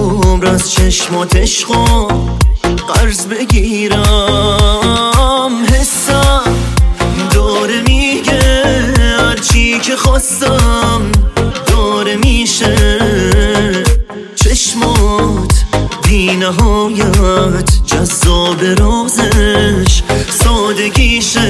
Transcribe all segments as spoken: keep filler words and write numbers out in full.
عمر از چشمات عشقا قرض بگیرم. حسم داره میگه هرچی که خواستم داره میشه. چشمات بی نهایت جذاب رازش سادگیشه.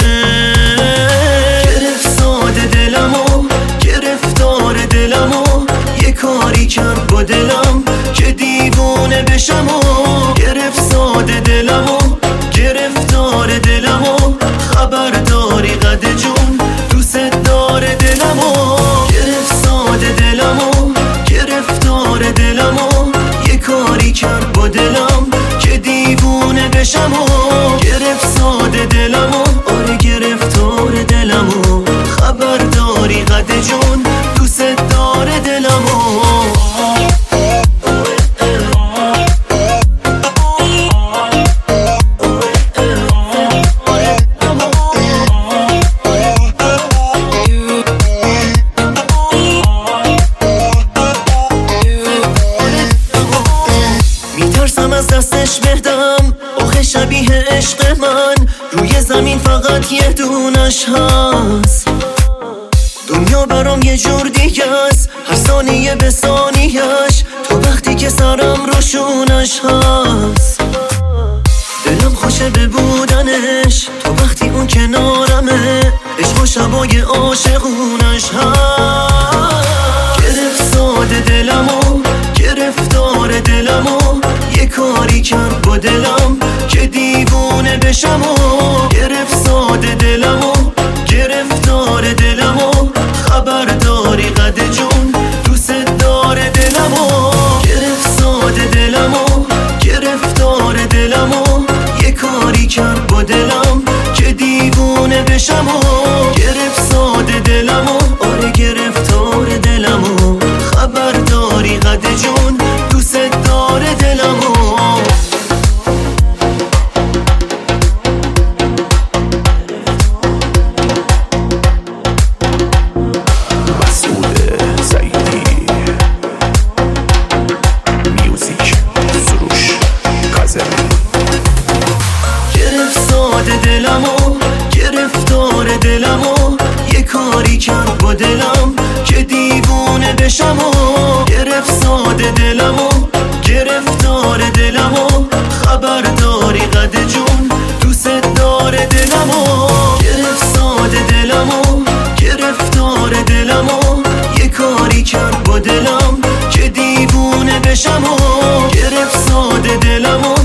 گرفت ساده دلمو گرفتار دلمو یه کاری کرد با دلم که دیوونه بشم. و گرفت ساده دلمو گرفتار دلمو خبرداری قد جون دوست داره دلمو. گرفت ساده دلمو گرفتار دلمو یه کاری کرد با دلم که دیوونه بشم. و گرفت ساده دلمو آره گرفتار دلمو خبرداری قد جون دوست داره دلمو. میترسم از دستش بدم آخه شبیه عشق من روی زمین فقط یه دونش هست. دنیا برام یه جور دیگه است هر ثانیه به ثانیه‌اش تو وقتی که سرم روشونش هست. دلم خوشه به بودنش تو وقتی اون کنارمه. عشق و شبای عاشقونش هست. گرفت ساده دلمو گرفتار دلمو یه کاری کرد با دلم که دیوونه بشم. و گرفت ساده دلمو گرفتار دلمو خبرداری قد جون دوست داره دلمو. گرفت ساده دلمو گرفتار دلمو یه کاری کرد با دلم که دیوونه بشم. و گرفت ساده دلمو آره گرفتار دلمو خبرداری قد جون دوست داره دلمو. دلمو گرفتار دلمو یه کاری کرد با دلم که دیوونه بشم. و گرفت ساده دلمو گرفتار دلمو خبرداری قد جون دوست داره دلمو. گرفت ساده دلمو گرفتار دلمو یه کاری کرد با دلم که دیوونه بشم. و گرفت ساده دلمو